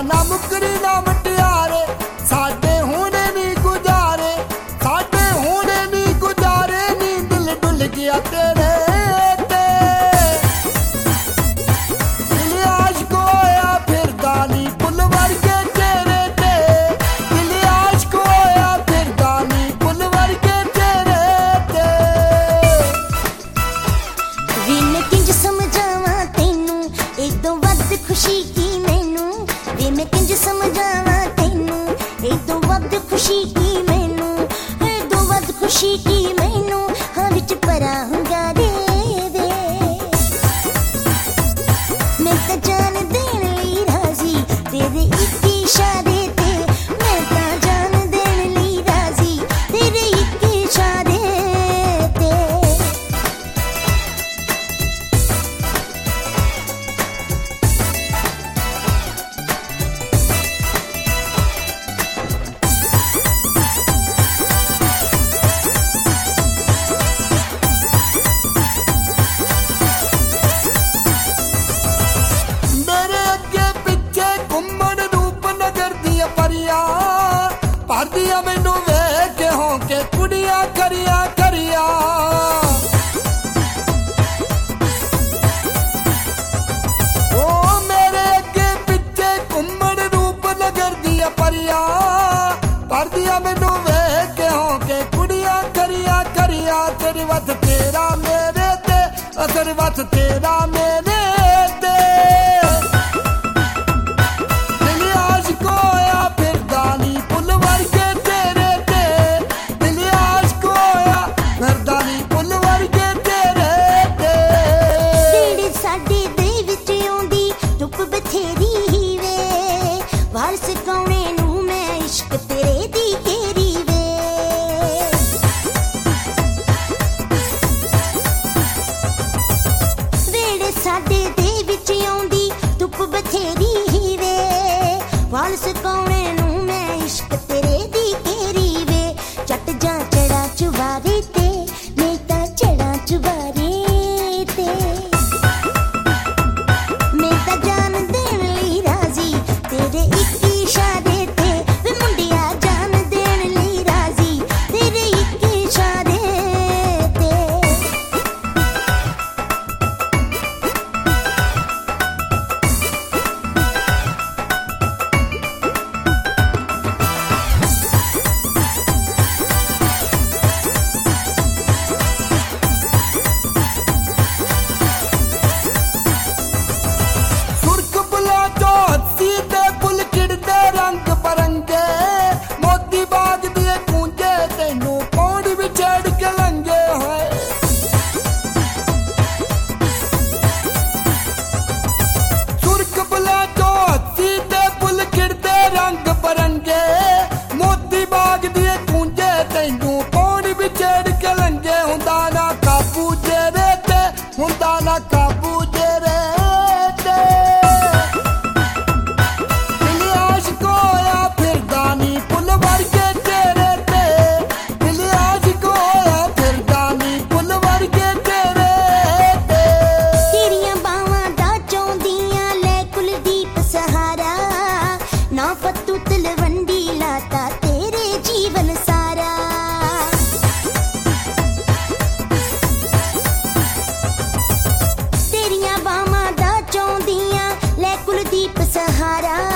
ना मुकरी ना मटियारे साडे होने नी गुजारे साडे होने नी गुजारे नी दिल डुल गया तेरे ते दिल आशिक होया फिरदा नी पुल वर्गे तेरे ते दिल आशिक होया फिरदा नी पुल वर्गे तेरे ते वी मैं किंज समझावा तेनू एकदों वध खुशी की मैनू वे मैं किंज समझावा तेनू एकदों वध खुशी की मैनू एकदों वध खुशी की मैनू हाँ विच परा हुंगारे दे मैं तां जान देण लई राजी तेरे इक इशारे ते मैं तां जान देण लई राजी तेरे इक इशारे ते मेरे अगे पिछे घुमन रूपनगर दिया परिया पादिया मैनू वेख के होके कुड़िया करिया करिया ओ मेरे अगे पिछे घुमन रूपनगर दिया परिया पादिया मैनू वेख के होके कुड़िया करिया करिया तेरी वत तेरा मेरे ते तेरी वत तेरा मेरे ते दिल आशिक होया फिरदा नी पुल वर्गे तेरे ते दिल आशिक होया फिरदा नी पुल वर्गे तेरे ते तेरे साडे दे विच आउंदी धुप बथेरी ही वे वारस कौणे नू मैं इश्क तेरे दी घेरी वे वेड़े साडे दे विच आउंदी धुप बथेरी ही वे वारस कौणे नू मैं इश्क तेरे दी घेरी वे जट जा चढ़ा चुबारे ते मैं तां चढ़ा चुबारे ते मैं तां जान देण लई राजी तेरे इक इशारे ते वे मुंडिया जान देण लई राजी तेरे इक इशारे ते सुर्ख बुला चो हत्सी ते फुल खिड़दे रंग बरंगे मोती बाग दिए कूंजे तेनू पौड़ी भी छेड़ के लंगे होए सुर्ख बुला चो हत्सी ते फुल खिड़दे रंग बरंगे मोती बाग दिए कूंजे तेनू पौड़ी भी छेड़ के लंगे हुंदा ना काबू जेरे ते हुंदा ना काबू जेरे ते दिल आशिक होया फिरदा नी पुल वर्गे तेरे ते दिल आशिक होया फिरदा नी पुल वर्गे तेरे ते तेरियां बावां दा चौंदियां ले कुलदीप सहारा ना फत्तू तलवंडी लाता तेरे जीवन सारा तेरियां बावां दा चौंदियां ले कुलदीप सहारा